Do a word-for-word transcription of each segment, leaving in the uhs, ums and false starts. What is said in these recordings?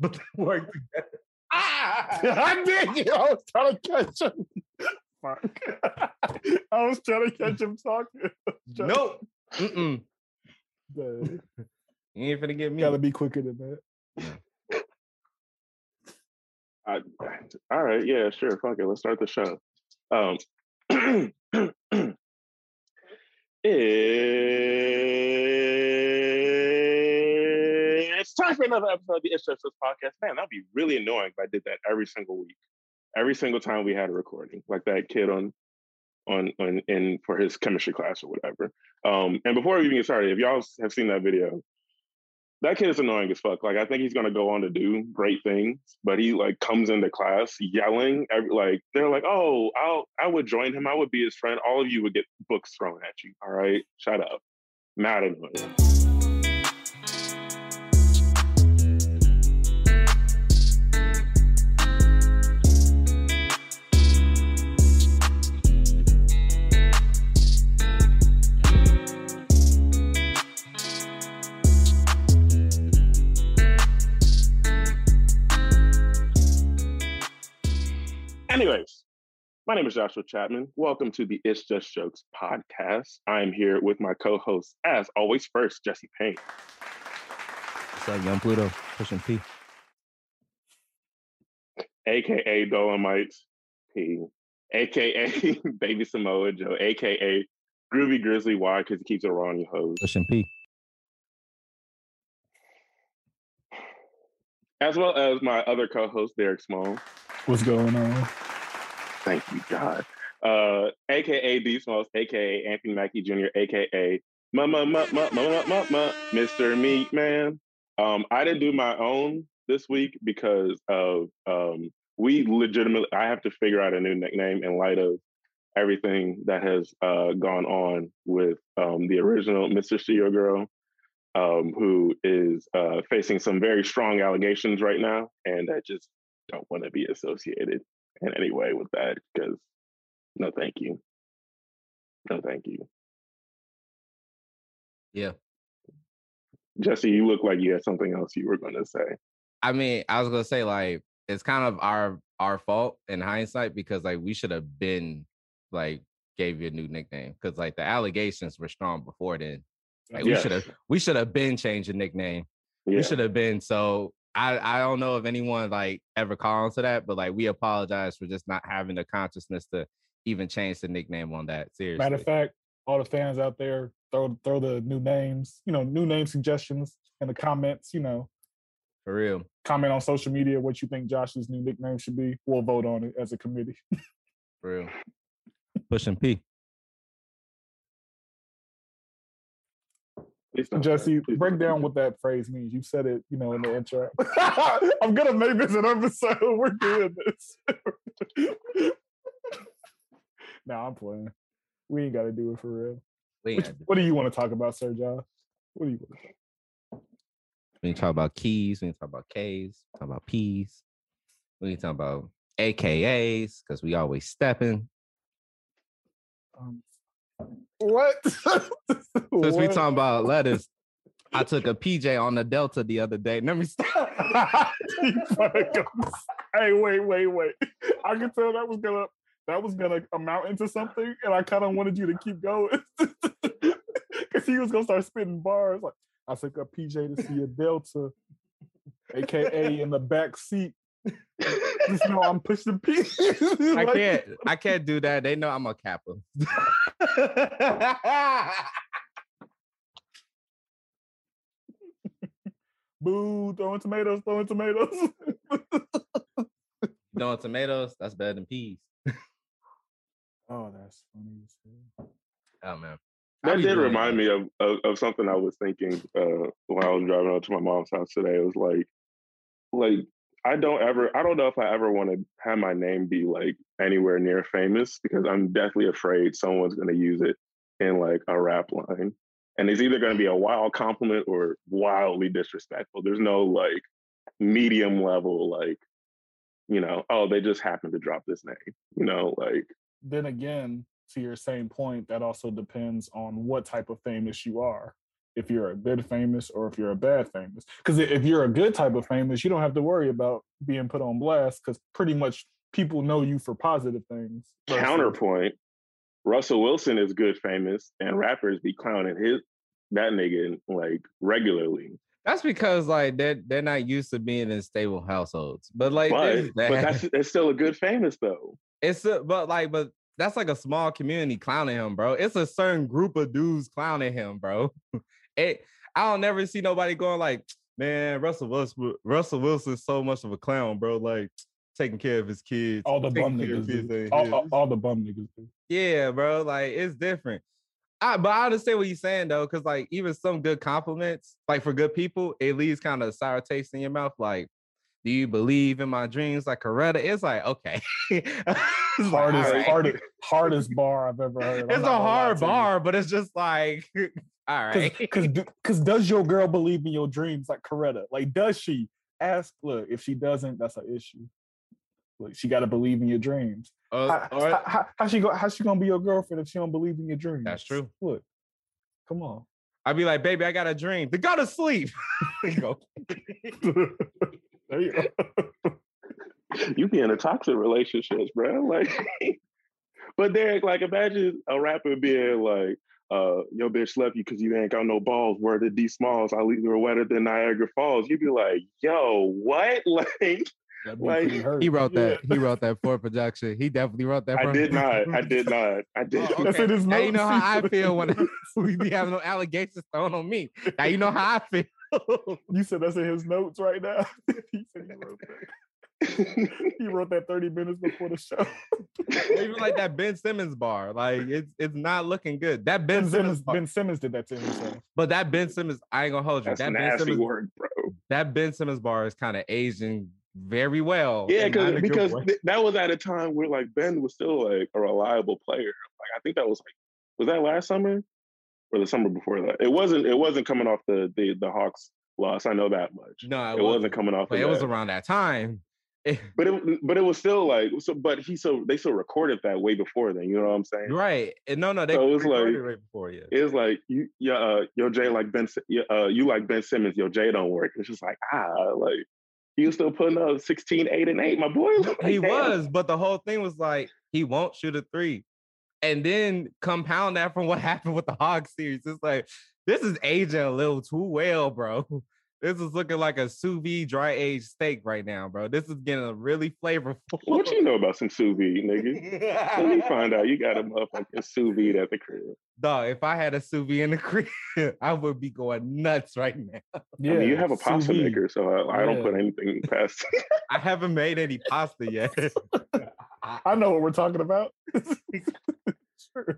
but they work together. Ah! I did you. I was trying to catch him. Fuck. I was trying to catch him talking. Nope. Mm-mm. You ain't finna get me. Gotta be quicker than that. I, all right, yeah, sure. Fuck it. Let's start the show. Um, it's time for another episode of the It's Just Us podcast. Man, that'd be really annoying if I did that every single week, every single time we had a recording, like that kid on on on in for his chemistry class or whatever. Um, and before we even get started, if y'all have seen that video, that kid is annoying as fuck. Like, I think he's gonna go on to do great things, but he like comes into class yelling. Every, like they're like, "Oh, I'll I would join him. I would be his friend." All of you would get books thrown at you. All right, shut up. Mad annoying. Anyways, my name is Joshua Chapman. Welcome to the It's Just Jokes podcast. I'm here with my co-host, as always, first, Jesse Payne. What's up, Young Pluto? Pushing P. A K A Dolomites P. A K A Baby Samoa Joe. A K A Groovy Grizzly. Why? Because he keeps it raw on you hoes. Pushing P. As well as my other co-host, Derek Small. What's going on? Thank you, God. Uh, A K A D Smalls, A K A Anthony Mackie Junior, A K A Mama, Mama, Mama, Mama, Mister Meat Man. Um, I didn't do my own this week because of um, we legitimately. I have to figure out a new nickname in light of everything that has uh, gone on with um, the original Mister Studio Girl, um, who is uh, facing some very strong allegations right now, and I just don't want to be associated in any way with that, because no thank you. No thank you. Yeah. Jesse, you look like you had something else you were going to say. I mean, I was going to say, like, it's kind of our our fault in hindsight, because, like, we should have been, like, gave you a new nickname. Because, like, the allegations were strong before then. Like, yes. we should have we should have been changed the nickname. Yeah. We should have been, so... I, I don't know if anyone like ever called to that, but like we apologize for just not having the consciousness to even change the nickname on that. Seriously. Matter of fact, all the fans out there, throw throw the new names, you know, new name suggestions in the comments, you know. For real. Comment on social media what you think Josh's new nickname should be. We'll vote on it as a committee. For real. Pushing P. Jesse, break down what that phrase means. You said it, you know, in the intro. I'm gonna make this an episode. We're doing this. Nah, I'm playing. We ain't got to do it for real. Which, what do you want to talk about, Sir Josh? What do you want to talk about? We need to talk about keys. We need to talk about K's. Talk about P's. We need to talk about A K As, because we always stepping. Um, What? Since what? we talking about letters, I took a P J on the Delta the other day. Let me stop. Hey, wait, wait, wait. I could tell that was gonna that was gonna amount into something, and I kind of wanted you to keep going because he was gonna start spitting bars. Like, I took a P J to see a Delta, A K A in the back seat. Just know I'm pushing P. I can't. I can't do that. They know I'm a Kappa. Boo! Throwing tomatoes. Throwing tomatoes. Throwing tomatoes. That's better than peas. Oh, that's funny. Oh man. That did remind that? me of, of of something I was thinking uh, when I was driving up to my mom's house today. It was like, like. I don't ever, I don't know if I ever want to have my name be like anywhere near famous, because I'm deathly afraid someone's going to use it in like a rap line. And it's either going to be a wild compliment or wildly disrespectful. There's no like medium level, like, you know, oh, they just happened to drop this name, you know, like. Then again, to your same point, that also depends on what type of famous you are. if you're a good famous or if you're a bad famous. Because if you're a good type of famous, you don't have to worry about being put on blast because pretty much people know you for positive things. versus- Counterpoint: Russell Wilson is good famous, and rappers be clowning his that nigga like regularly. That's because like they're they're not used to being in stable households. But like, But this, but that, that's it's still a good famous though. it's a, but like but that's like a small community clowning him, bro. It's a certain group of dudes clowning him, bro. It I don't never see nobody going like, man, Russell Wilson, Russell Wilson's so much of a clown, bro. Like taking care of his kids, all the taking bum care of niggas, his do. ain't all, his. all, all the bum niggas. Do. Yeah, bro. Like it's different. I, but I understand what you're saying though, because like even some good compliments, like for good people, it leaves kind of a sour taste in your mouth. Like, do you believe in my dreams? Like Coretta, it's like okay, it's like, hardest, all right. hardest, hardest bar I've ever heard. I'm It's not a gonna lie hard to you. bar, but it's just like all right. Because because does your girl believe in your dreams like Coretta? Like, does she? Ask, look, if she doesn't, that's an issue. Like, she got to believe in your dreams. Uh, how, all right. how, how, how she go? How she gonna be your girlfriend if she don't believe in your dreams? That's true. Look, come on. I'd be like, baby, I got a dream. To go to sleep. Go. There you go. You be in a toxic relationships, bro. Like, but Derek, like, imagine a rapper being like, uh, "Your bitch left you because you ain't got no balls." Word to D Smalls, I leave her wetter than Niagara Falls. You'd be like, "Yo, what?" Like, like he wrote that. He wrote that for production. He definitely wrote that. I For did not. I did not. I did. Oh, That's okay. in his Now you notes. know how I feel when we be having no allegations thrown on me. Now you know how I feel. You said that's in his notes right now. He said he wrote that. He wrote that thirty minutes before the show. Even like that Ben Simmons bar, like it's it's not looking good. That Ben, Ben Simmons, Simmons, bar, Ben Simmons did that to himself. but that Ben Simmons, I ain't gonna hold you. That's that Ben nasty Simmons, work, bro. that Ben Simmons bar is kind of aging very well. Yeah, and not in a good because way. th- that was at a time where like Ben was still like a reliable player. Like I think that was like was that last summer or the summer before that? It wasn't. It wasn't coming off the the, the Hawks loss. I know that much. no, it, it wasn't coming off. But of it that. was around that time. But it but it was still like so. But he so they still recorded that way before then. You know what I'm saying? Right. And no, no, they So it was recorded like- right before you. It was like you, yeah, uh, yo Jay like Ben, Si- yeah, uh, you like Ben Simmons, yo Jay don't work. It's just like ah, like he was still putting up sixteen, eight, and eight. My boy, like, He damn. was, but the whole thing was like he won't shoot a three. And then compound that from what happened with the Hawks series. It's like this is aging a little too well, bro. This is looking like a sous vide dry aged steak right now, bro. This is getting really flavorful. What you know about some sous vide, nigga? Let me find out. You got a motherfucking sous vide at the crib. Dog, if I had a sous vide in the crib, I would be going nuts right now. Yeah, I mean, you have a sous pasta vide. maker, so I, I don't Yeah. put anything past. I haven't made any pasta yet. I know what we're talking about. Sure.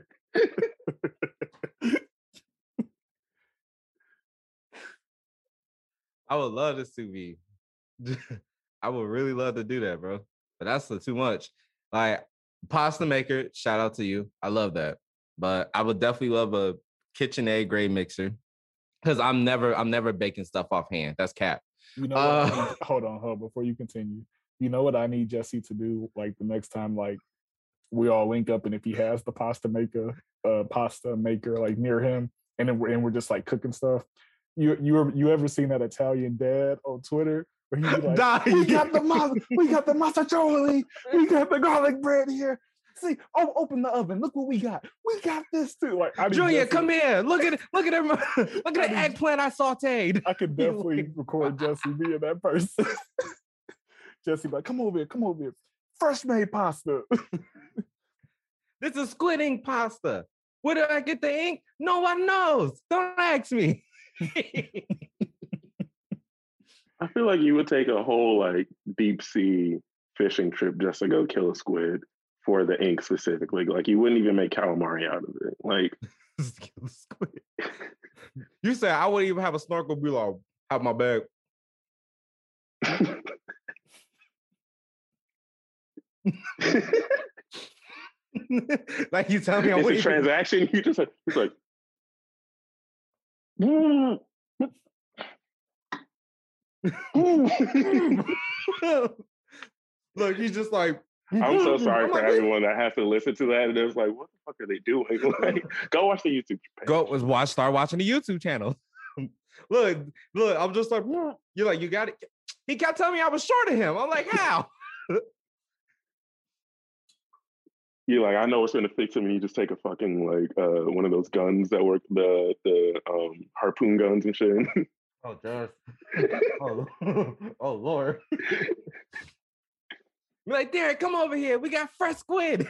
I would love to sous vide. I would really love to do that, bro. But that's the too much. Like pasta maker, shout out to you. I love that. But I would definitely love a KitchenAid grade mixer. Because I'm never, I'm never baking stuff offhand. That's cap. You know what? I Uh, need- hold on, hold on, before you continue. You know what I need Jesse to do? Like the next time, like we all link up, and if he has the pasta maker, uh, pasta maker like near him, and then we're and we're just like cooking stuff. You you ever, you ever seen that Italian dad on Twitter where he's like, Nah, "We yeah. got the ma- we got the mozzarella, we got the garlic bread here. See, oh, open the oven. Look what we got. We got this too." Like, I need Junior, Jesse- come here. Look at look at him. Look at I the need- eggplant I sauteed. I could definitely record Jesse being that person. Jesse, like, come over here, come over here. Fresh made pasta. This is squid ink pasta. Where did I get the ink? No one knows. Don't ask me. I feel like you would take a whole like deep sea fishing trip just to go kill a squid for the ink specifically. Like you wouldn't even make calamari out of it. Like Squid. You said I wouldn't even have a snorkel. Be like, have my bag. Like you tell me, I it's a wouldn't even- transaction. You just like, it's like mm. Mm. Look, he's just like, I'm so sorry I'm for like, everyone that has to listen to that and it's like, what the fuck are they doing? Like, go watch the YouTube page. Go was watch, start watching the YouTube channel. look, look, I'm just like, you're like, you got it. He kept telling me I was short of him. I'm like, how? You're like, I know what's gonna fix him, and you just take a fucking like uh one of those guns that work the the um harpoon guns and shit. Oh, Josh. oh, oh, Lord. You're like, Derek, come over here. We got fresh squid.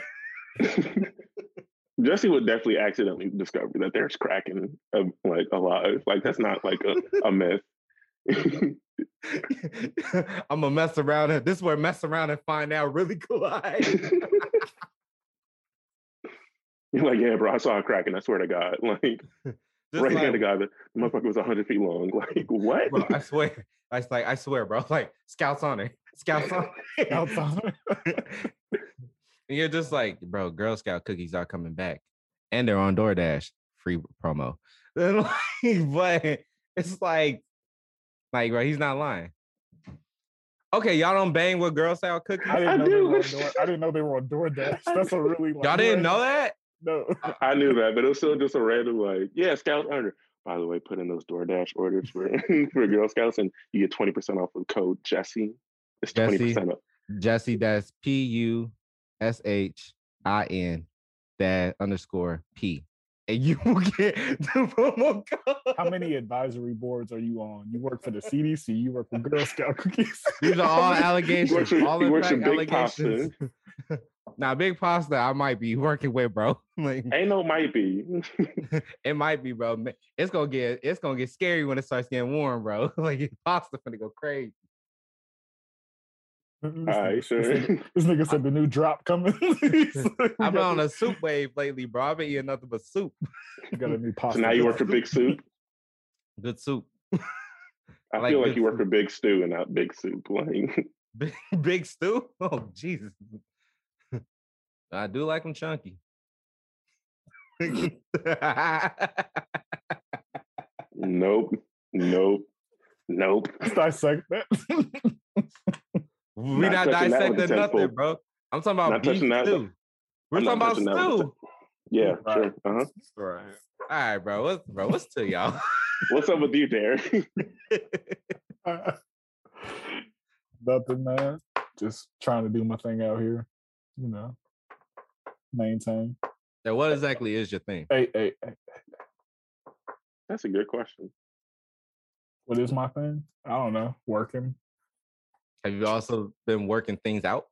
Jesse would definitely accidentally discover that there's Kraken uh, like alive. Like that's not like a, a myth. I'm gonna mess around and this is where mess around and find out really collide. You're like, yeah, bro, I saw a Kraken. I swear to God, like right like, hand to God, the motherfucker was hundred feet long. Like what? Bro, I swear, I was like, I swear, bro. Like scouts on it, scouts on it, Scouts on it. And you're just like, bro, Girl Scout cookies are coming back, and they're on DoorDash, free promo. But it's like, like, bro, he's not lying. Okay, y'all don't bang with Girl Scout cookies. I didn't I know they do. were on Door, I didn't know they were on DoorDash. That's a really like, Y'all didn't know that? No. I knew that, but it was still just a random like, yeah, Scouts under. By the way, put in those DoorDash orders for for Girl Scouts, and you get twenty percent off with code Jesse. It's twenty percent up. Jesse, that's P U S H I N that underscore P. And you will get the promo code. How many advisory boards are you on? You work for the C D C. You work for Girl Scout cookies. These are all allegations. He works for, all he in works for fact Big allegations. Pasta. Now, Big Pasta, I might be working with, bro. Like, Ain't no might be. it might be, bro. It's gonna get it's gonna get scary when it starts getting warm, bro. Like Pasta gonna go crazy. This, All right, nigga, sure. this, nigga, this nigga said the new drop coming. I've been on a soup wave lately, bro. I've been eating nothing but soup. You got a new pasta. So now you work for Big Soup. Good soup. I like feel like good you work soup. for Big Stew and not Big Soup. Like Big, big stew? Oh, Jesus. I do like them chunky. nope, nope, nope. Let's dissect that. We Not not, touching that with dissecting the nothing, tenfold. bro. I'm talking about Not beef touching that, stew. We're I'm talking not about touching that with the stew. Yeah, Right. sure. Uh-huh. Right. All right, bro. What's bro? What's to y'all? What's up with you, Derek? Uh, nothing, man. Just trying to do my thing out here. You know, maintain. So what exactly is your thing? Hey, hey, hey. That's a good question. What is my thing? I don't know. Working. Have you also been working things out?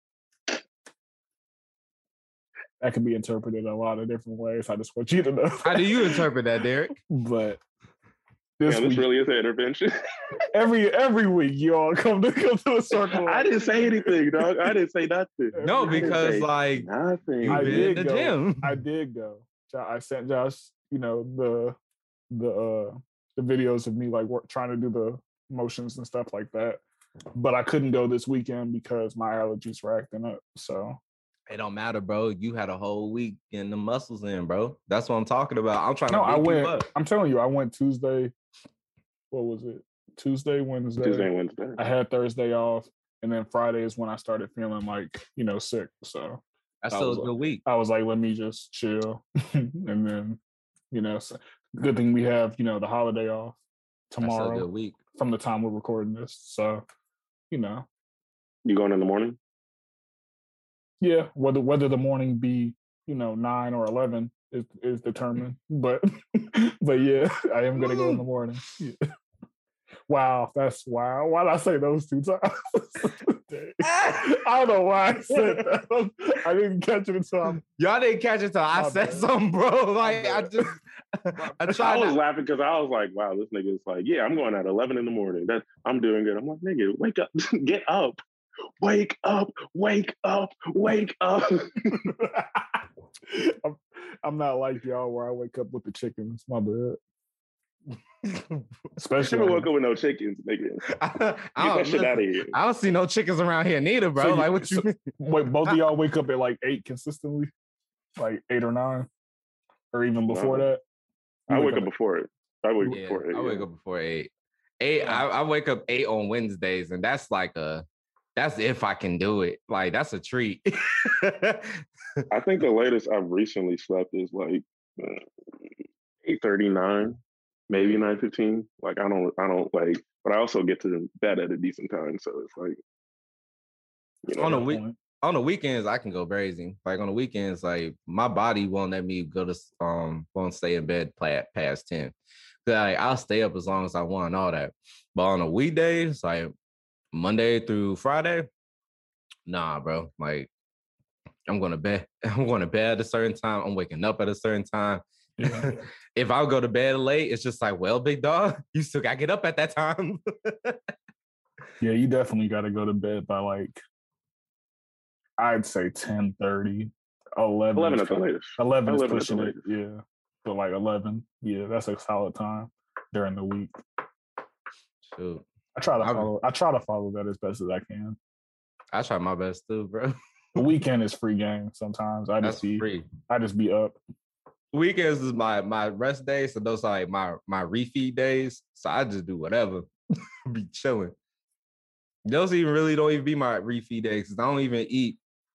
That can be interpreted a lot of different ways. I just want you to know. How do you interpret that, Derek? But this Yeah, this week, really is an intervention. every every week, you all come to come to a circle. I didn't say anything, dog. I didn't say nothing. No, Every- because say like Nothing. you've I been did in the go. gym. I did go. Jo- I sent Josh, you know, the the uh the videos of me like work, trying to do the motions and stuff like that. But I couldn't go this weekend because my allergies were acting up. So It don't matter, bro. You had a whole week getting the muscles in, bro. That's what I'm talking about. I'm trying no, to I make you went. up. I'm telling you, I went Tuesday. What was it? Tuesday, Wednesday. Tuesday and Wednesday. I had Thursday off, and then Friday is when I started feeling like you know sick. So That's I still a was good week. I was like, let me just chill, and then you know, so good thing we have you know the holiday off That's still a tomorrow good week. from the time we're recording this. So you know, You going in the morning? yeah, whether whether the morning be you know nine or eleven is is determined, but but yeah, I am gonna go in the morning. Yeah. Wow, that's wow. Why did I say those two times? I don't know why I said that. I didn't catch it until I'm. Y'all didn't catch it till I My said bad. something, bro. Like I bad. just I I tried was to, laughing because I was like, wow, this nigga is like, yeah, I'm going at eleven in the morning. That I'm doing good. I'm like, nigga, wake up, get up. Wake up, wake up, wake up. I'm, I'm not like y'all where I wake up with the chickens. My bad. I Especially never on- woke up with no chickens, nigga. I, Get I, that don't, shit out of listen, here. I don't see no chickens around here neither, bro. So you- like what you so- mean? Wait, both of y'all wake up at like eight consistently, like eight or nine, or even before No. that. You I wake up before it. I wake up Yeah, before it. I yeah. wake up before eight. Eight. Yeah. I, I wake up eight on Wednesdays, and that's like a That's if I can do it. Like that's a treat. I think the latest I've recently slept is like eight thirty nine, maybe nine fifteen. Like I don't, I don't like, but I also get to bed at a decent time, so it's like, you know, on the week, on the weekends I can go crazy. Like on the weekends, like my body won't let me go to um, won't stay in bed past ten. Like I'll stay up as long as I want and all that. But on the weekdays, like Monday through Friday, nah, bro. Like I'm going to bed. I'm going to bed at a certain time. I'm waking up at a certain time. Yeah. If I go to bed late, it's just like, well, big dog, you still got to get up at that time. Yeah, you definitely got to go to bed by like, I'd say ten thirty, eleven. eleven at the latest. eleven is pushing it, yeah. So like eleven, yeah, that's a solid time during the week. Shoot. I try to follow. I try to follow that as best as I can. I try my best too, bro. The weekend is free game. Sometimes I just That's be free. I just be up. Weekends is my my rest days, so those are like my my refeed days. So I just do whatever, be chilling. Those even really don't even be my refeed days because I don't even eat.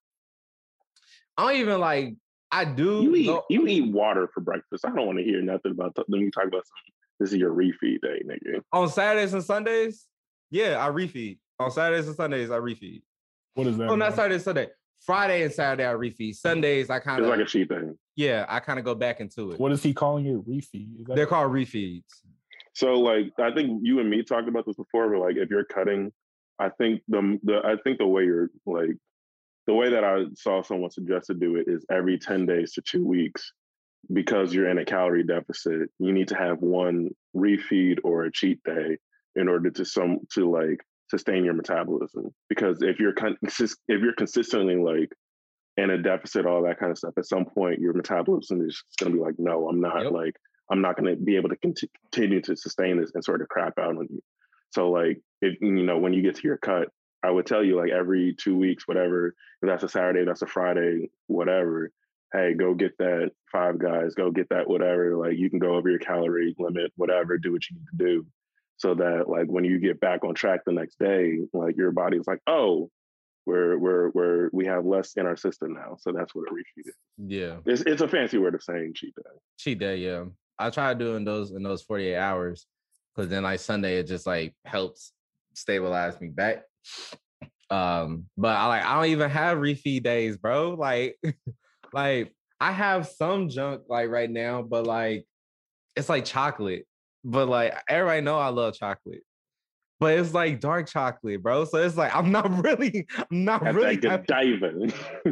I don't even like. I do. You eat go, you eat water for breakfast. I don't want to hear nothing about th- when you talk about something. This is your refeed day, nigga. On Saturdays and Sundays, yeah, I refeed. On Saturdays and Sundays, I refeed. What is that? Oh, not Saturday and Sunday. Friday and Saturday, I refeed. Sundays, I kind of. It's like a cheat day. Yeah, I kind of go back into it. What is he calling it? Refeed? They're called refeeds. So, like, I think you and me talked about this before, but like, if you're cutting, I think the the I think the way you're like, the way that I saw someone suggest to do it is every ten days to two weeks. Because you're in a calorie deficit, you need to have one refeed or a cheat day in order to some to like sustain your metabolism. Because if you're con- if you're consistently like in a deficit, all that kind of stuff, at some point your metabolism is going to be like, no, I'm not. Yep. Like I'm not going to be able to cont- continue to sustain this and sort of crap out on you. So like if you know when you get to your cut, I would tell you like every two weeks, whatever. If that's a Saturday, that's a Friday, whatever. Hey, go get that Five Guys, go get that whatever. Like you can go over your calorie limit, whatever, do what you need to do. So that like when you get back on track the next day, like your body's like, oh, we're we're we're we have less in our system now. So that's what a refeed is. Yeah. It's it's a fancy word of saying cheat day. Cheat day, yeah. I try doing those in those forty-eight hours because then like Sunday it just like helps stabilize me back. Um, but I like I don't even have refeed days, bro. Like Like I have some junk like right now, but like it's like chocolate. But like everybody know I love chocolate. But it's like dark chocolate, bro. So it's like I'm not really, I'm not That's really like diving.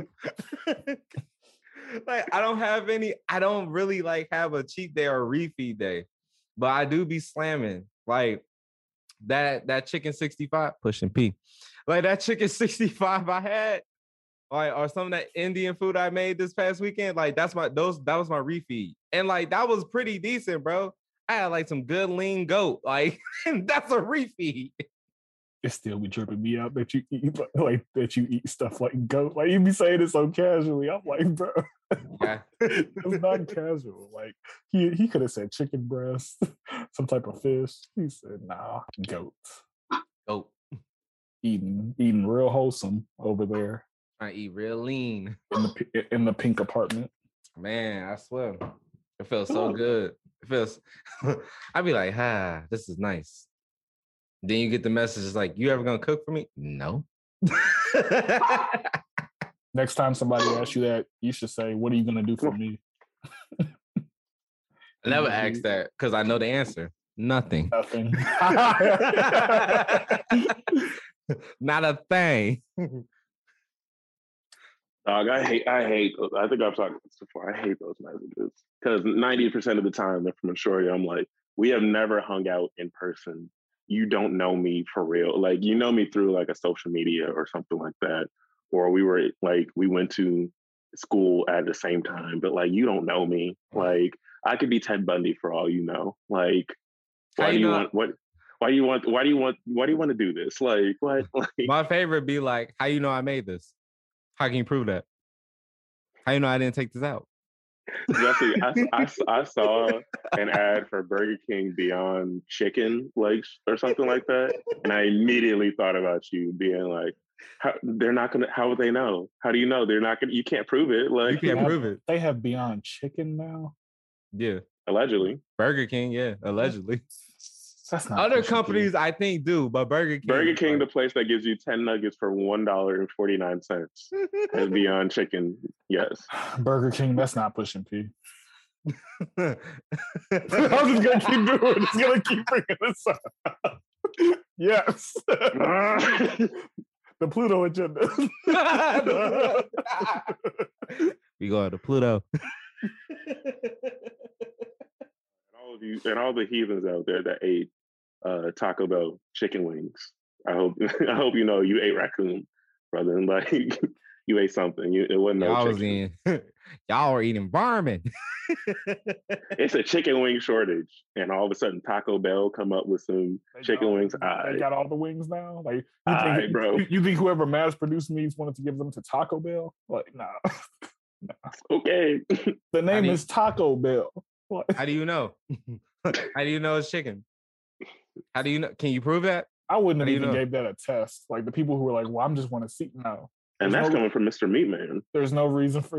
Like I don't have any, I don't really like have a cheat day or a refeed day. But I do be slamming. Like that that chicken sixty-five, pushing P. Like that chicken sixty-five I had. Like, or some of that Indian food I made this past weekend, like that's my those that was my refeed, and like that was pretty decent, bro. I had like some good lean goat, like that's a refeed. It still be tripping me out that you eat like, like that you eat stuff like goat. Like you be saying it so casually. I'm like, bro, yeah. It's not casual. Like he he could have said chicken breast, some type of fish. He said, nah, goat. Goat. Eating eating real wholesome over there. I eat real lean in the in the pink apartment. Man, I swear, it feels so good. It feels. I'd be like, "Ha, ah, this is nice." Then you get the message, it's like, "You ever gonna cook for me?" No. Next time somebody asks you that, you should say, "What are you gonna do for me?" I never ask that because I know the answer. Nothing. Nothing. Not a thing. Dog, I hate, I hate those. I think I've talked about this before. I hate those messages because ninety percent of the time, if I'm sure I'm like, we have never hung out in person. You don't know me for real. Like, you know me through like a social media or something like that. Or we were like, we went to school at the same time, but like, you don't know me. Like, I could be Ted Bundy for all you know. Like, why do you want, what, why do you want, why do you want, why do you want to do this? Like, what? Like, my favorite be like, how you know I made this? How can you prove that? How you know I didn't take this out? Jesse, I, I, I saw an ad for Burger King Beyond Chicken legs or something like that, and I immediately thought about you being like, how, "They're not gonna. How would they know? How do you know they're not gonna? You can't prove it. Like you can't They have- prove it. They have Beyond Chicken now. Yeah, allegedly, Burger King. Yeah, allegedly. That's not Other pushing companies, P. I think, do, but Burger King. Burger King, the like, place that gives you ten nuggets for one dollar and forty nine cents, has Beyond Chicken. Yes, Burger King. That's not pushing P. I'm just gonna keep doing it. Just gonna keep bringing this up. Yes, the Pluto agenda. we go to Pluto. and all of you and all the heathens out there that ate uh, Taco Bell chicken wings. I hope I hope you know you ate raccoon, brother. And like you ate something. You it wasn't no Y'all was chicken. in. Y'all were eating vermin. It's a chicken wing shortage, and all of a sudden Taco Bell come up with some They chicken got- wings. They I, got all the wings now. Like you Aye, think, bro. You, you think whoever mass produced meats wanted to give them to Taco Bell? Like, nah. okay. The name do you- is Taco Bell. What? How do you know? How do you know it's chicken? How do you know? Can you prove that? I wouldn't How have do you even know? gave that a test. Like the people who were like, "Well, I'm just want to see." No, And There's that's no- coming from Mister Meatman. there's no reason for.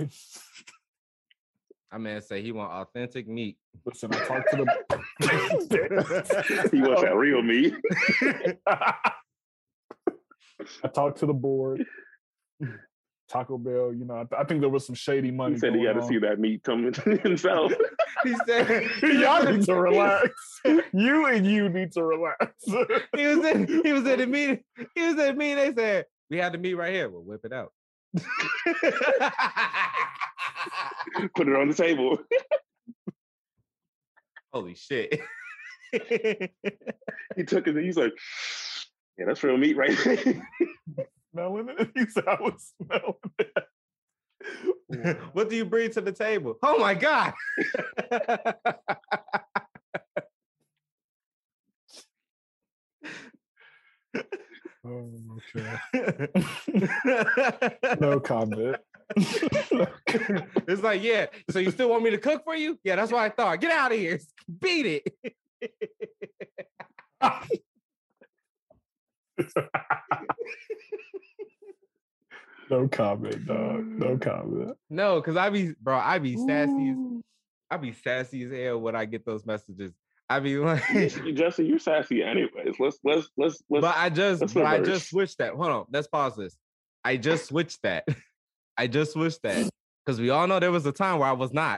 I man say he want authentic meat. Listen, I talked to the. He wants that real meat. I talked to the board. Taco Bell, you know, I, th- I think there was some shady money. He said he going had to on. see that meat coming himself. He said, Y'all need to relax. You and you need to relax. he was in he was in the meeting. He was in the meeting. They said, we have the meat right here. We'll whip it out. Put it on the table. Holy shit. He took it and he's like, yeah, that's real meat right there. Smelling it. He said I was smelling it. What do you bring to the table? Oh my God. Oh, okay. No comment. It's like, yeah. So you still want me to cook for you? Yeah, that's what I thought. Get out of here. Beat it. No comment, dog. No comment. No, because I be, bro, I be sassy. As, I be sassy as hell when I get those messages. I be like, Jesse, you're sassy anyways. Let's let's let's let's but I just, let's but I reverse. just switched that. Hold on, let's pause this. I just switched that. I just switched that because we all know there was a time where I was not.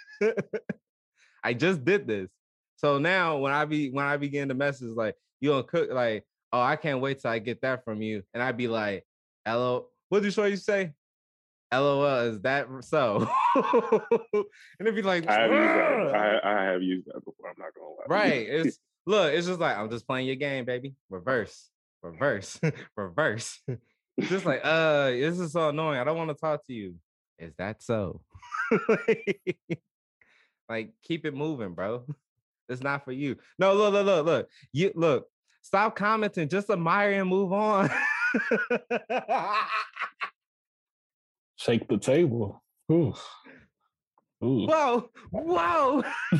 I just did this, so now when I be when I begin to message like you don't cook, like oh I can't wait till I get that from you, and I'd be like, hello, what did you show you say? LOL, is that so? And it'd be like, I have used "Ugh." that. I, I have used that before. I'm not gonna lie. Right. It's look, it's just like I'm just playing your game, baby. Reverse, reverse, reverse. It's just like, uh, this is so annoying. I don't want to talk to you. Is that so? Like, keep it moving, bro. It's not for you. No, look, look, look, look. You look, stop commenting, just admire and move on. Shake the table. Ooh. Ooh. Whoa, whoa.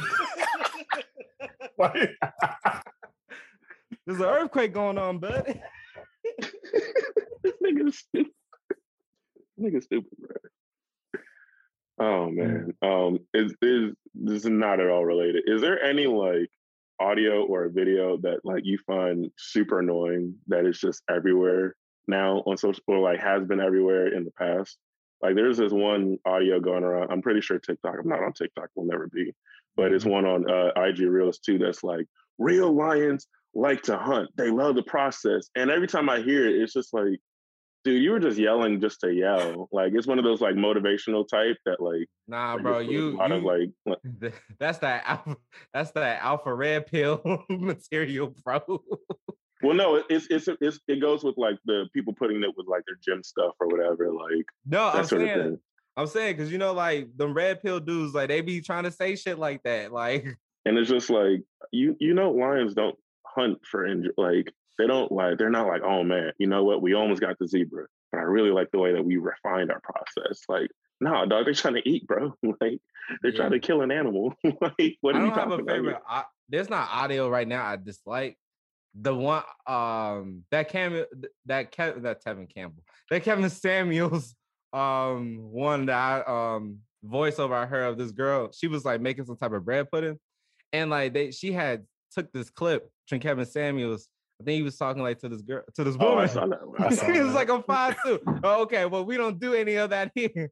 Like, There's an earthquake going on, bud. This nigga's stupid. This nigga's stupid, bro. Oh man. Um, is is this is not at all related. Is there any like audio or video that like you find super annoying that is just everywhere now on social or like has been everywhere in the past? Like there's this one audio going around. I'm pretty sure TikTok. I'm not on TikTok. Will never be. But it's one on uh, I G Reels too. That's like real lions like to hunt. They love the process. And every time I hear it, it's just like, dude, you were just yelling just to yell. Like it's one of those like motivational type that like, Nah, like, bro, it's a you, lot you of like, like th- that's that alpha, that's that alpha red pill material, bro. well, no, it- it's, it's it's it goes with like the people putting it with like their gym stuff or whatever, like No, that I'm sort of saying, thing. I'm saying, because you know, like the red pill dudes, like they be trying to say shit like that, like And it's just like you you know lions don't hunt for injury. Like they don't like they're not like, oh man, you know what? We almost got the zebra, but I really like the way that we refined our process. Like No, dog, they're trying to eat, bro. Like they're Yeah. trying to kill an animal. Like what I are we don't have talking a about? favorite. here? I, there's not audio right now I dislike. The one um that Cam that Kev, that Tevin Campbell that Kevin Samuels um one that I um voiceover I heard of this girl. She was like making some type of bread pudding, and like they she had took this clip from Kevin Samuels. I think he was talking like to this girl to this Oh, I woman. saw that. I one. saw He was that. like a five two. Oh, okay, well we don't do any of that here.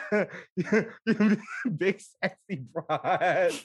Big sexy broad.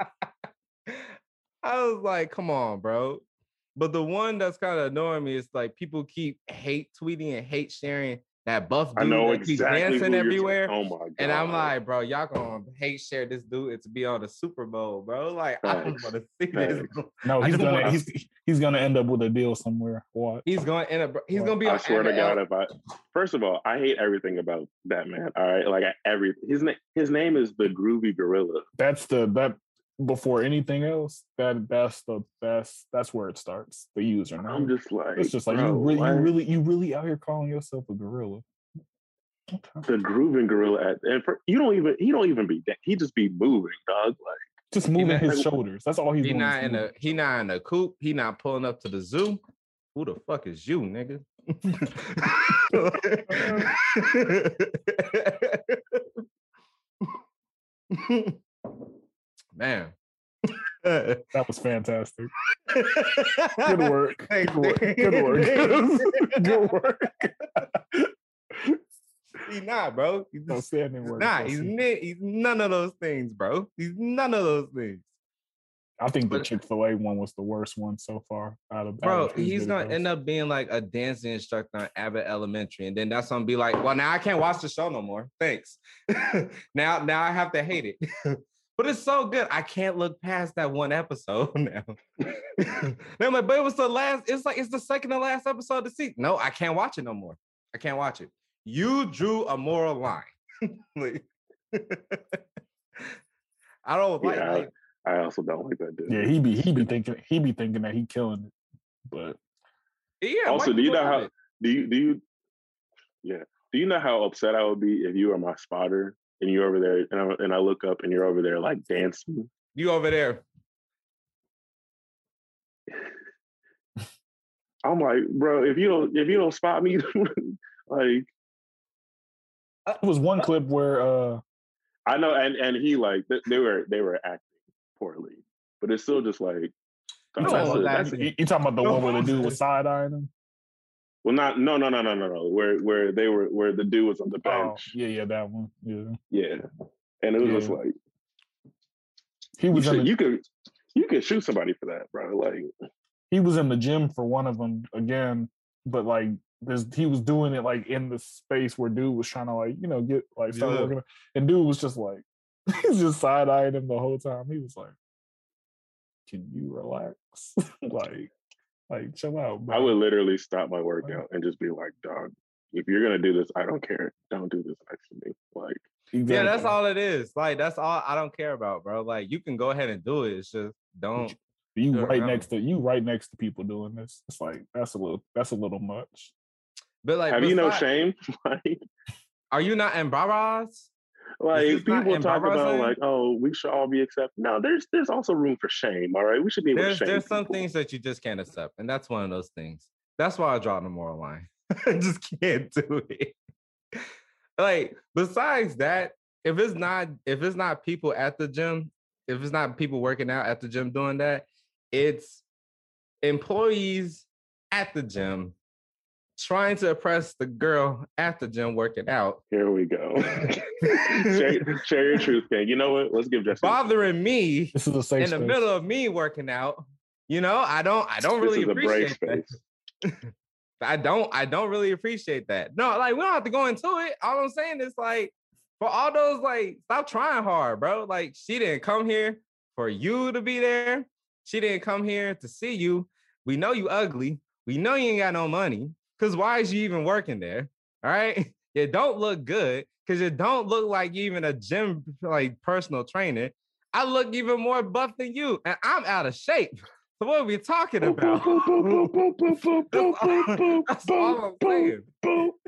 I was like, come on, bro. But the one that's kind of annoying me is like people keep hate tweeting and hate sharing that buff I dude know that keeps exactly who dancing you're everywhere. talking- Oh my god! And I'm like, bro, y'all gonna hate share this dude to be on the Super Bowl, bro. Like, I don't Facts. want to see this. Facts. No, I he's don't gonna wanna- he's he's gonna end up with a deal somewhere. What? He's going to end up. He's Well, gonna be. I on swear to Abbott God, Ele- if I first of all, I hate everything about that man. All right, like every his name his name is the Groovy Gorilla. That's the that before anything else. That that's the that's that's where it starts. The username. I'm just like, It's just like bro, you really what? you really you really out here calling yourself a gorilla. Okay. the grooving gorilla at and for, you don't even he don't even be he just be moving, dog. Like Just moving not- his shoulders. That's all he's He doing. not is in moving. a. He not in a coupe. He not pulling up to the zoo. Who the fuck is you, nigga? Man. That was fantastic. Good work. Thanks, Good work. Nick. Good work. Good work. He not, bro. He's just, Outstanding he's work. not. He's, Jesse. ni- he's none of those things, bro. He's none of those things. I think the But- Chick-fil-A one was the worst one so far out of Bro, out of his he's gonna videos. end up being like a dancing instructor on Abbott Elementary, and then that's gonna be like, well, now I can't watch the show no more. Thanks. now, now I have to hate it. But it's so good. I can't look past that one episode now. No, but it was the last. It's like it's the second to last episode to see. No, I can't watch it no more. I can't watch it. You drew a moral line. Like, I don't like. Yeah, like I also don't like that dude. Yeah, he be he be thinking he be thinking that he killing it, but yeah. Also, white do you people know love how it. do you do you yeah do you know how upset I would be if you were my spotter and you're over there and I, and I look up and you're over there like dancing? You over there? I'm like, bro, if you don't if you don't spot me, like there was one clip where uh I know, and and he like they, they were they were acting poorly, but it's still just like you No, that's talking, a- about, that's a- you, you talking about the No, one where the dude who's was side eyeing him? well, not no no no no no no where where they were where the dude was on the Oh, bench, yeah, yeah, that one. Yeah, yeah, and it was just Yeah. like he you, was in should, the, you could you could shoot somebody for that, bro. Like he was in the gym for one of them again, but like this he was doing it like in the space where dude was trying to like you know get like start Yeah. working, and dude was just like he's just side eyeing him the whole time. He was like, "Can you relax? like, like chill out, bro." I would literally stop my workout and just be like, dog, if you're gonna do this, I don't care. Don't do this next to me. Like Exactly. Yeah, that's all it is. Like that's all I don't care about, bro. Like you can go ahead and do it. It's just don't. You Sure, right no. next to you right next to people doing this. It's like that's a little that's a little much. But like, have you no besides- shame? like Are you not in Barbara's? like this not people in talk Barbara's about lane? like, oh, we should all be accepted. No, there's there's also room for shame. All right, we should be able There's to shame there's some people. things that you just can't accept, and that's one of those things. That's why I draw the moral line. I just can't do it. Like besides that, if it's not if it's not people at the gym, if it's not people working out at the gym doing that, it's employees at the gym trying to impress the girl at the gym working out, Here we go. share, share your truth, King. You know what? Let's give Jesse bothering me This is a safe in the space. middle of me working out. You know, I don't I don't This really is a brave appreciate that. space. I don't I don't really appreciate that. No, like we don't have to go into it. All I'm saying is like for all those like stop trying hard, bro. Like she didn't come here for you to be there. She didn't come here to see you. We know you ugly. We know you ain't got no money. Cause why is you even working there? All right. You don't look good because you don't look like you even a gym like personal trainer. I look even more buff than you, and I'm out of shape. So what are we talking about? That's all, that's all I'm saying.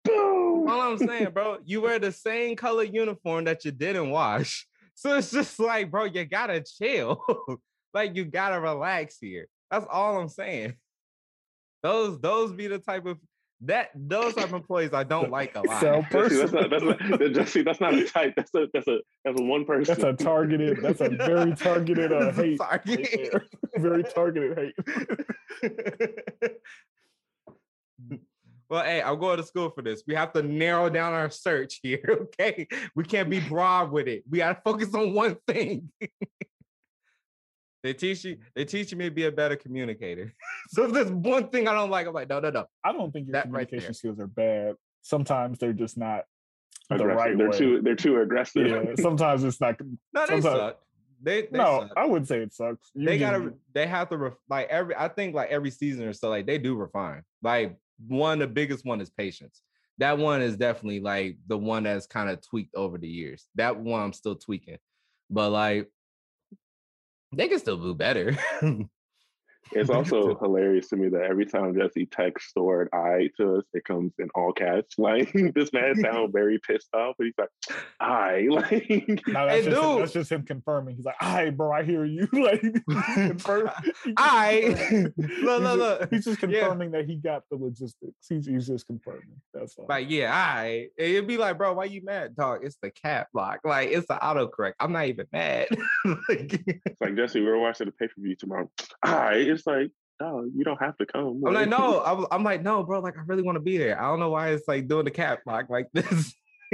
Boom. All I'm saying, bro, you wear the same color uniform that you didn't wash. So it's just like, bro, you gotta chill. Like, you gotta relax here. That's all I'm saying. Those those be the type of that those type of employees I don't like a lot. So Jesse, that's person, not that's not Jesse, that's not a type. That's a that's a that's a one person. that's a targeted. That's a very targeted uh, It's a hate. target. Right there. Very targeted hate. Well, hey, I'm going to school for this. We have to narrow down our search here, okay? We can't be broad with it. We got to focus on one thing. They teach you. They teaching me to be a better communicator. So if there's one thing I don't like, I'm like, no, no, no. I don't think your That right communication there. skills are bad. Sometimes they're just not the Aggressive. right they're way. too they're too aggressive. Yeah, sometimes it's not. No, they sometimes, suck. They, they no, suck. I wouldn't say it sucks. You They just- gotta. They have to ref, like every. I think like every season or so, like they do refine. Like one, the biggest one is patience. That one is definitely like the one that's kind of tweaked over the years. That one I'm still tweaking, but like they can still do better. It's also hilarious to me that every time Jesse texts the word "I" to us, it comes in all caps. Like this man sounds very pissed off, but he's like, "I." Like, No, that's, Hey, just him, dude. that's just him confirming. He's like, "All right, bro, I hear you." Like, he's confirm- he's I just- look, he's look, just- look. He's just Yeah. confirming that he got the logistics. He's, he's just confirming. That's all. Like, yeah, I. It'd be like, bro, why you mad, dog? It's the cap lock. Like, it's the autocorrect. I'm not even mad. Like, it's like Jesse, we're watching the pay per view tomorrow. I. It's like, oh, you don't have to come. I'm like, no, I'm, I'm like, no, bro. Like, I really want to be there. I don't know why it's like doing the cap lock like this.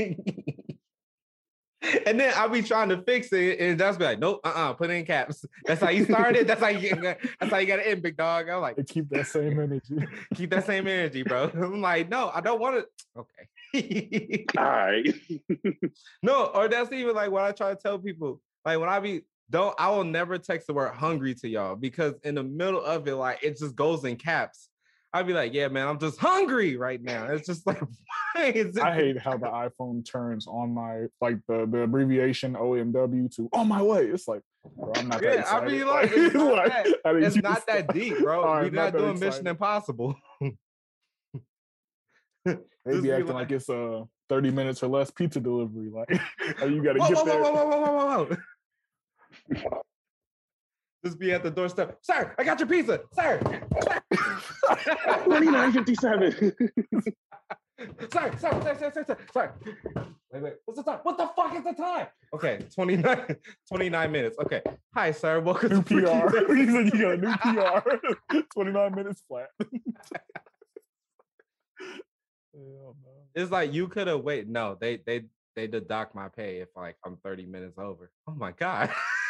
And then I'll be trying to fix it, and just be like, nope, uh, uh put it in caps. That's how you started. That's how you. That's how you got to end, big dog. I'm like, They keep that same energy. keep that same energy, bro. I'm like, no, I don't want to. Okay. I. No, or that's even like what I try to tell people. Like when I be don't, I will never text the word hungry to y'all because in the middle of it, like it just goes in caps. I'd be like, yeah, man, I'm just hungry right now. It's just like, why is it? I hate how the iPhone turns on my like the, the abbreviation O M W to on my way. It's like, bro, I'm not that Yeah, I excited. mean, like, it's not like, that- I didn't It's use not that deep, bro. All right, We're I'm not that doing Mission excited. Impossible. They Just be be acting like- like it's uh thirty minutes or less pizza delivery. Like, oh, you gotta Whoa, get whoa, there. whoa, whoa, whoa, whoa, whoa, whoa. Just be at the doorstep. Sir, I got your pizza. Sir. twenty-nine fifty-seven. Sorry, sorry, sorry, sorry, sorry, sorry. Wait, wait. What's the time? What the fuck is the time? Okay, twenty-nine, twenty-nine minutes. Okay. Hi, sir. Welcome New to P R. Freaky He said you got a new P R. twenty-nine minutes flat. Hell no. It's like you could have waited. No, they they they deduct my pay if like I'm thirty minutes over. Oh my god.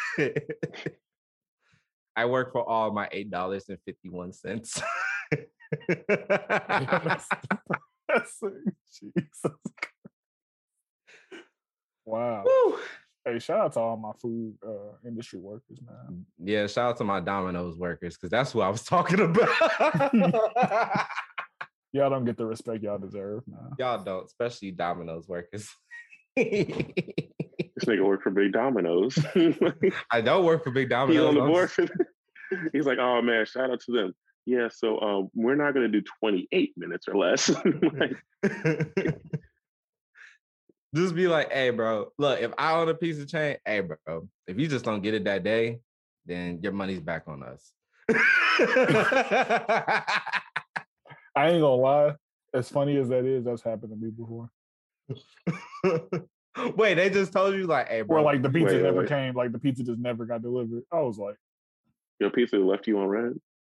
I work for all my eight dollars and fifty-one cents. That's, that's Jesus. Wow. Woo. Hey, shout out to all my food uh, industry workers, man. Yeah, shout out to my Domino's workers because that's who I was talking about. Y'all don't get the respect y'all deserve, man. Y'all don't, especially Domino's workers. This nigga work for Big Domino's. I don't work for Big Domino's. He's on the I'm board for He's like, oh man, shout out to them. Yeah, so um, we're not gonna do twenty-eight minutes or less. Like, just be like, hey, bro, look, if I own a piece of change, hey, bro, if you just don't get it that day, then your money's back on us. I ain't gonna lie. As funny as that is, that's happened to me before. Wait, they just told you, like, hey, bro. Or like the pizza Wait, never wait. came, like the pizza just never got delivered. I was like, your pizza left you on red.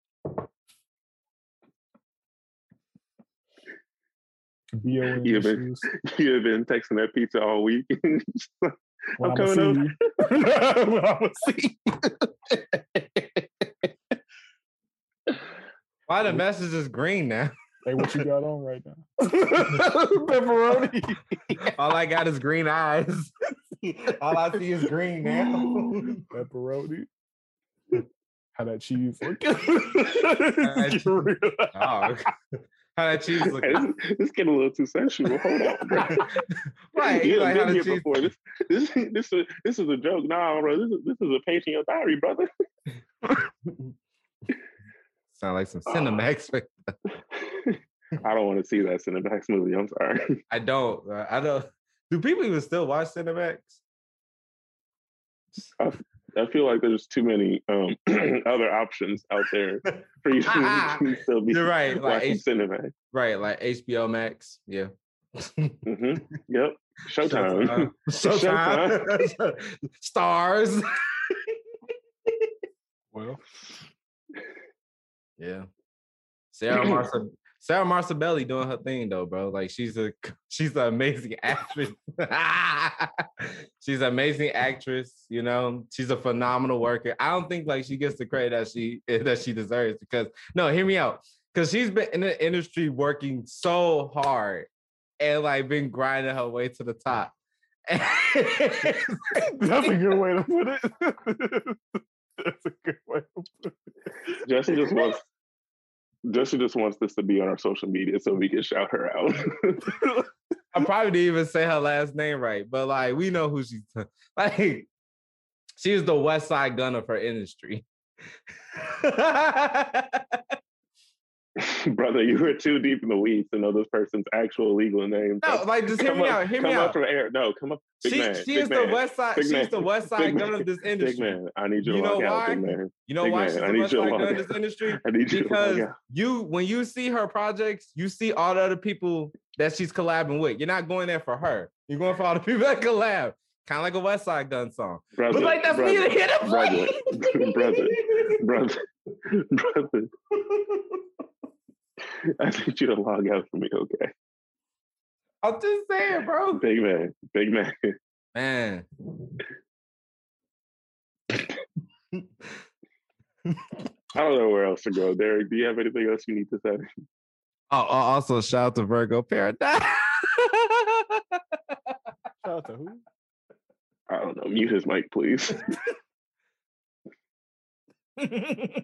B O N You've been- issues. You have been texting that pizza all week. When I'm I'ma coming see you. When I'ma see Why the message is green now? Hey, what you got on right now? Pepperoni. All I got is green eyes. All I see is green now. Pepperoni. How that cheese look? That For real. Oh, how that cheese look? Hey, this, this is getting a little too sensual. Hold on, bro. Right, You like have how been the here cheese. before. This, this, this, is, this is a joke. Nah, bro. This is this is a page in your diary, brother. Sound like some Cinemax. I don't want to see that Cinemax movie. I'm sorry. I don't. uh, I don't. Do people even still watch Cinemax? I, I feel like there's too many um, other options out there for you to still be You're right. Like watching H- Cinemax. right, like H B O Max. Yeah. Mm-hmm. Yep. Showtime. Showtime. Showtime. Stars. Well, yeah. Sarah Marsa Sarah Marsabelli doing her thing though, bro. Like she's a she's an amazing actress. She's an amazing actress, you know. She's a phenomenal worker. I don't think like she gets the credit that she that she deserves because no, hear me out. Because she's been in the industry working so hard and like been grinding her way to the top. that's a good way to put it. That's a good way to put it. Jesse just wants Jesse just wants this to be on our social media so we can shout her out. I probably didn't even say her last name right, but like we know who she's like. She's the West Side Gun of her industry. Brother, you were too deep in the weeds to know this person's actual legal name. No, like just hear come me up, out. Hear come me up out. from air. No, come up. Big She, man, she big is man, the West Side. big She's man, the West Side big Gun man, of this Big industry. man, I need you, You to know log out, why? big man. You know Big why man, she's I the need West you to Side log Gun of out. this industry? I need you to Because log out. you, when you see her projects, you see all the other people that she's collabing with. You're not going there for her. You're going for all the people that collab. Kind of like a West Side Gun song. Brother, but like that's brother, me to hit a brother, brother, brother, brother. I need you to log out for me, okay? I'm just saying, bro. Big man, big man. Man. I don't know where else to go. Derek, do you have anything else you need to say? Oh, also shout out to Virgo Paradise. Shout out to who? I don't know. Mute his mic, please. Okay.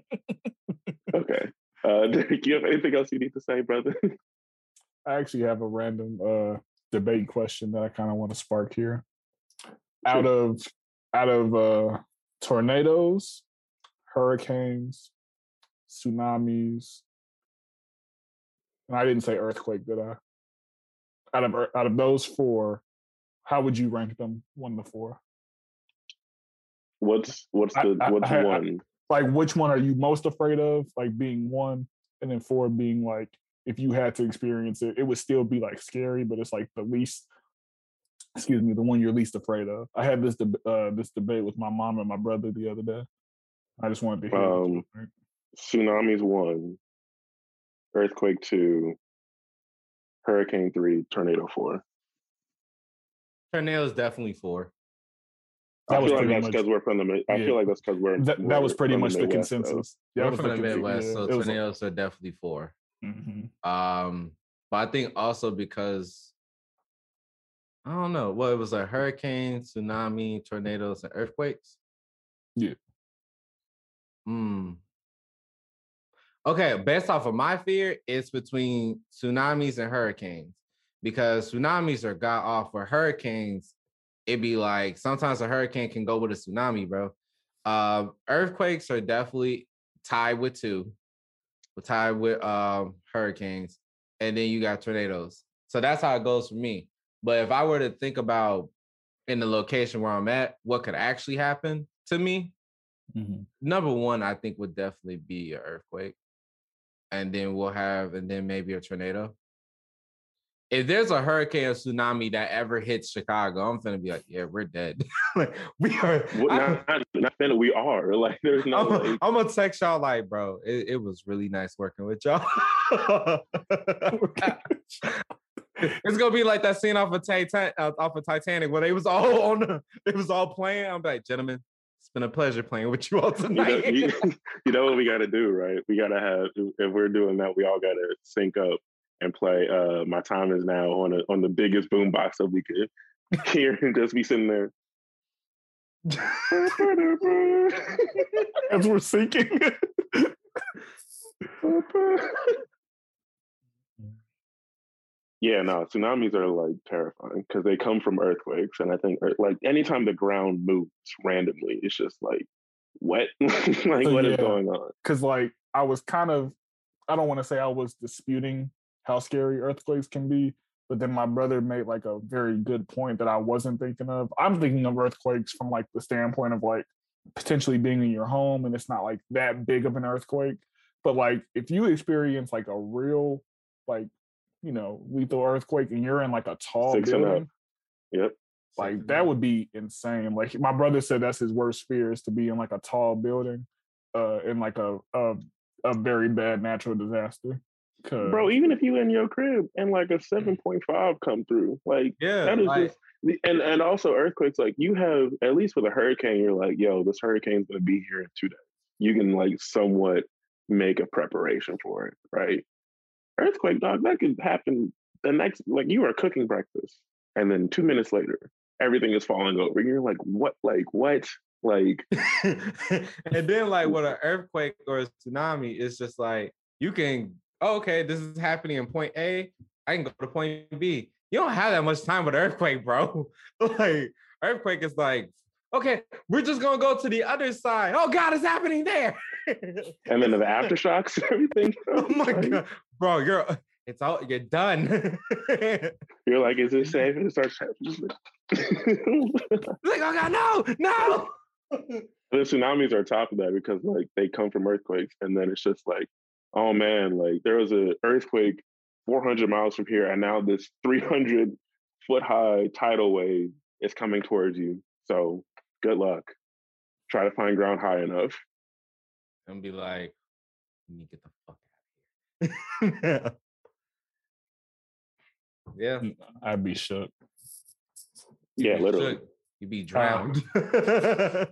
Uh, Derek, do you have anything else you need to say, brother? I actually have a random uh, debate question that I kind of want to spark here. Out of out of uh, tornadoes, hurricanes, tsunamis, and I didn't say earthquake, did I? Out of out of those four, how would you rank them one to four? What's what's the I, I, what's I, one? I, like which one are you most afraid of? Like being one, and then four being like if you had to experience it, it would still be like scary, but it's like the least. Excuse me, the one you're least afraid of. I had this deb- uh, this debate with my mom and my brother the other day. I just wanted to hear. Um, tsunamis one, earthquake two, hurricane three, tornado four. Tornado's definitely four. That I was feel like pretty that's much- because we're from the. I yeah. feel like that's because we're. That, we're that was pretty from much the Midwest, though. consensus. That We're was from the the consensus. Midwest, Yeah, so it was like- tornadoes are definitely four. Mhm. Um, but I think also because I don't know, well, it was a hurricane, tsunami, tornadoes, and earthquakes. Yeah. Hmm. Okay, based off of my fear, it's between tsunamis and hurricanes because tsunamis are god awful. Hurricanes, it'd be like sometimes a hurricane can go with a tsunami, bro. Uh, earthquakes are definitely tied with two, we're tied with um, hurricanes, and then you got tornadoes. So that's how it goes for me. But if I were to think about in the location where I'm at, what could actually happen to me, mm-hmm. number one, I think would definitely be an earthquake. And then we'll have, and then maybe a tornado. If there's a hurricane or tsunami that ever hits Chicago, I'm gonna be like, yeah, we're dead. Like, we are. Well, not, not, not finna, we are. Like, there's no I'm, way. I'm gonna text y'all like, bro, it, it was really nice working with y'all. It's gonna be like that scene off of Titan, uh, off of Titanic, where they was all on, the, it was all playing. I'm like, gentlemen, it's been a pleasure playing with you all tonight. You know, you, you know what we got to do, right? We got to have, if we're doing that, we all got to sync up and play uh, "My Time Is Now" on a, on the biggest boombox that we could hear, and just be sitting there as we're syncing. Yeah, no, tsunamis are like terrifying because they come from earthquakes, and I think like anytime the ground moves randomly, it's just like wet. Like So, what yeah. is going on? Because like I was kind of, I don't want to say I was disputing how scary earthquakes can be. But then my brother made like a very good point that I wasn't thinking of. I'm thinking of earthquakes from like the standpoint of like potentially being in your home and it's not like that big of an earthquake. But like if you experience like a real like, you know, lethal earthquake and you're in like a tall Six and building, up. Yep. like that would be insane. Like my brother said that's his worst fear is to be in like a tall building uh in like a a, a very bad natural disaster. Bro, even if you in your crib and like a seven point five come through, like Yeah, that is like, just and and also earthquakes, like you have at least with a hurricane, you're like, yo, this hurricane's gonna be here in two days. You can like somewhat make a preparation for it, right? Earthquake, dog, that could happen the next, like you are cooking breakfast, and then two minutes later, everything is falling over. You're like, what? Like what? Like, and then like with an earthquake or a tsunami, it's just like you can. Oh, okay, this is happening in point A. I can go to point B. You don't have that much time with earthquake, bro. Like earthquake is like, okay, we're just gonna go to the other side. Oh God, it's happening there. And then the aftershocks, everything. Oh my God, bro, you're it's all you're done. You're like, is it safe? And it starts happening. Like, oh God, no, no. The tsunamis are top of that because like they come from earthquakes, and then it's just like, oh man, like there was an earthquake four hundred miles from here, and now this three hundred foot high tidal wave is coming towards you. So good luck. Try to find ground high enough. And be like, let me get the fuck out of here. Yeah. I'd be shook. You yeah, literally. Shook. You'd be drowned. Um.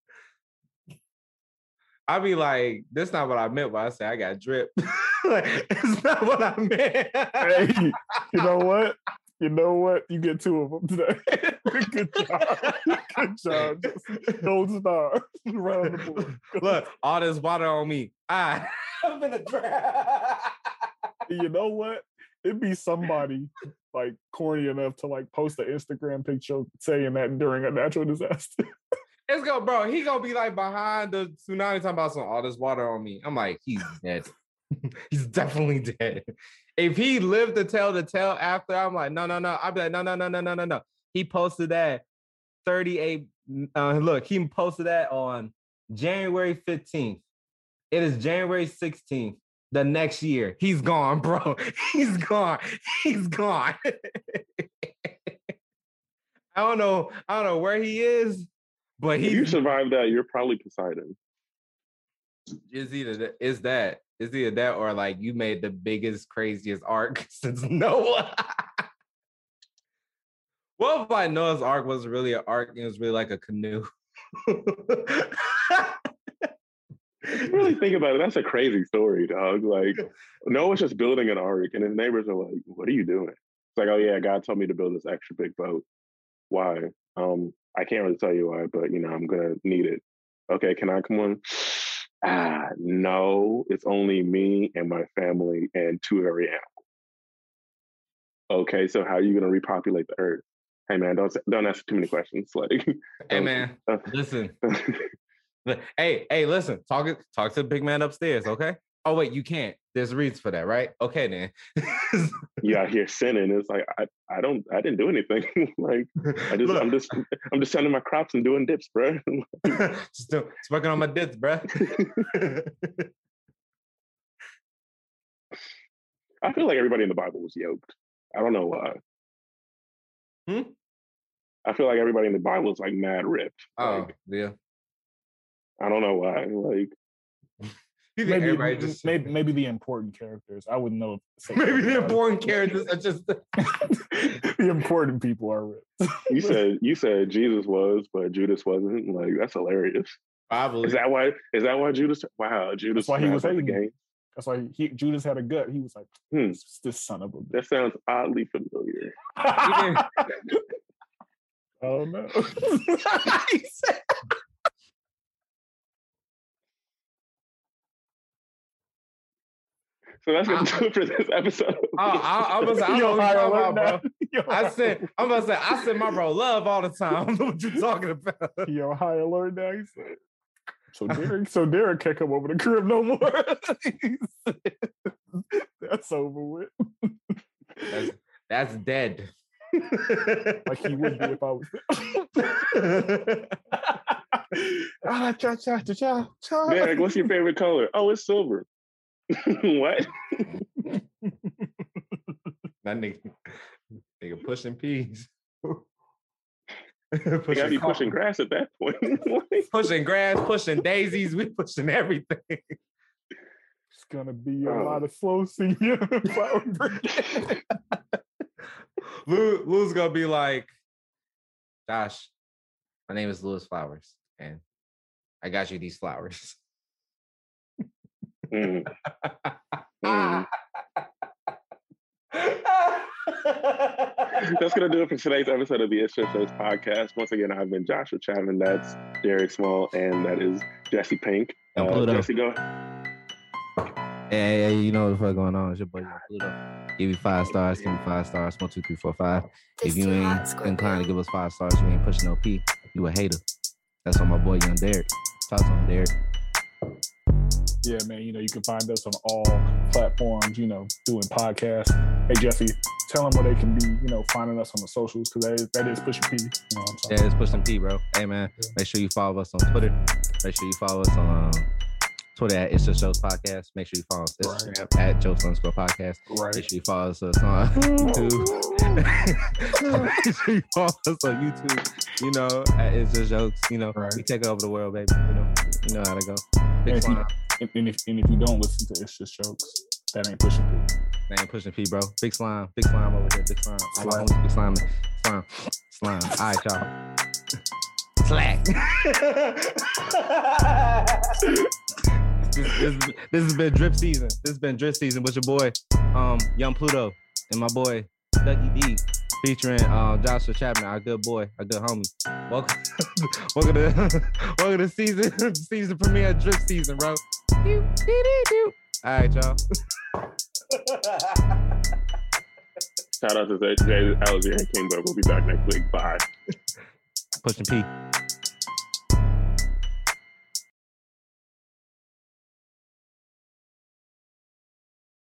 I'd be like, that's not what I meant when I say I got drip. Like, it's not what I meant. Hey, you know what? You know what? You get two of them today. Good job. Good job. Just gold star. Around the board. Look, all this water on me. I, I'm in a drown. You know what? It'd be somebody like corny enough to like post an Instagram picture saying that during a natural disaster. It's go, bro. He gonna be like behind the tsunami talking about some all this water on me. I'm like, he's dead. He's definitely dead. If he lived to tell the tale after, I'm like, no, no, no. I'd be like, no, no, no, no, no, no, no. He posted that thirty-eight. Uh, look, he posted that on January fifteenth. It is January sixteenth. The next year, he's gone, bro. He's gone. He's gone. I don't know. I don't know where he is. But he, if you survive that, you're probably Poseidon. Is either is that is either that or like you made the biggest, craziest arc since Noah. What if like Noah's Ark was really an ark and it was really like a canoe? Really think about it. That's a crazy story, dog. Like Noah's just building an ark, and his neighbors are like, "What are you doing?" It's like, "Oh yeah, God told me to build this extra big boat." Why? Um. I can't really tell you why, but you know, I'm gonna need it. Okay, can I come on? Ah, no, it's only me and my family and two every animal. Okay, so how are you gonna repopulate the earth? Hey man, don't don't ask too many questions. Like, hey man, uh, listen. hey, hey, listen. Talk talk to the big man upstairs, okay? Oh wait, you can't. There's reasons for that, right? Okay, then. You out here sinning. It's like I, I don't, I didn't do anything. Like I just, Look, I'm just, I'm just sending my crops and doing dips, bro. just, do, just working on my dips, bro. I feel like everybody in the Bible was yoked. I don't know why. Hmm? I feel like everybody in the Bible is like mad ripped. Oh like, yeah. I don't know why. Like. Maybe, maybe, just... maybe maybe the important characters. I wouldn't know. If maybe the important characters are just the important people are rich. You said you said Jesus was, but Judas wasn't. Like that's hilarious. Probably. Is that why? Is that why Judas? Wow, Judas. That's why he was the game. That's why he, Judas had a gut. He was like, hmm. this, this son of a bitch. That sounds oddly familiar. Oh no. So that's gonna do it for this episode. I, I, I was, I don't know what you're talking about, bro. I said, I'm gonna say, I said my bro love all the time. I don't know what you're talking about. Yo, high alert now. He said. So Derek, so Derek can't come over the crib no more. That's over with. That's that's dead. Like he would be if I was. Ah, cha cha cha cha cha. Derek, what's your favorite color? Oh, it's silver. What? That nigga, nigga pushing peas. You gotta be pushing grass at that point. Pushing grass, pushing daisies, we pushing everything. It's gonna be a Oh. lot of slow senior flower. Lou, Lou's gonna be like, Josh, my name is Louis Flowers, and I got you these flowers. Mm. Mm. That's gonna do it for today's episode of the It's Just Us podcast. Once again, I've been Joshua Chapman. That's Derek Small, and that is Jesse Pink. Young Uh, Pluto. Jesse, go. Hey, hey, you know what the fuck going on? It's your boy Young Pluto. Give you five stars, give me five stars. One, two, three, four, five. If you ain't inclined to give us five stars, you ain't pushing no P. You a hater. That's on my boy Young Derek. Talk to him, Derek. Yeah, man. You know, you can find us on all platforms. You know, doing podcasts. Hey, Jesse, tell them where they can be. You know, finding us on the socials because that is, that is Pusha P. You know what I'm saying? Yeah, let's push some P, bro. Hey, man, make sure you follow us on Twitter. Make sure you follow us on um, Twitter at It's Just Shows Podcast. Make sure you follow us on Instagram at Jokes underscore podcast. Right. Make sure you follow us on YouTube. Make sure you follow us on YouTube. You know, at It's Just Jokes. You know, Right. we take over the world, baby. You know, you know how to go. Big And if, you, slime. and, and, if, and if you don't listen to It's Just Jokes, that ain't Pusha P. They ain't pushing P, bro. Big slime. Big slime over here. Big slime. All my Slime. homies, big slime. Slime. Slime. All right, y'all. Slack. this, this, this has been drip season. This has been drip season with your boy, um, Young Pluto, and my boy, Dougie D, featuring uh, Joshua Chapman, our good boy, our good homie. Welcome, welcome to, welcome to season, season premiere drip season, bro. Doo, doo, doo, doo. All right, y'all. Shout out to Jay Alexander King, but we'll be back next week. Bye. Pushing P.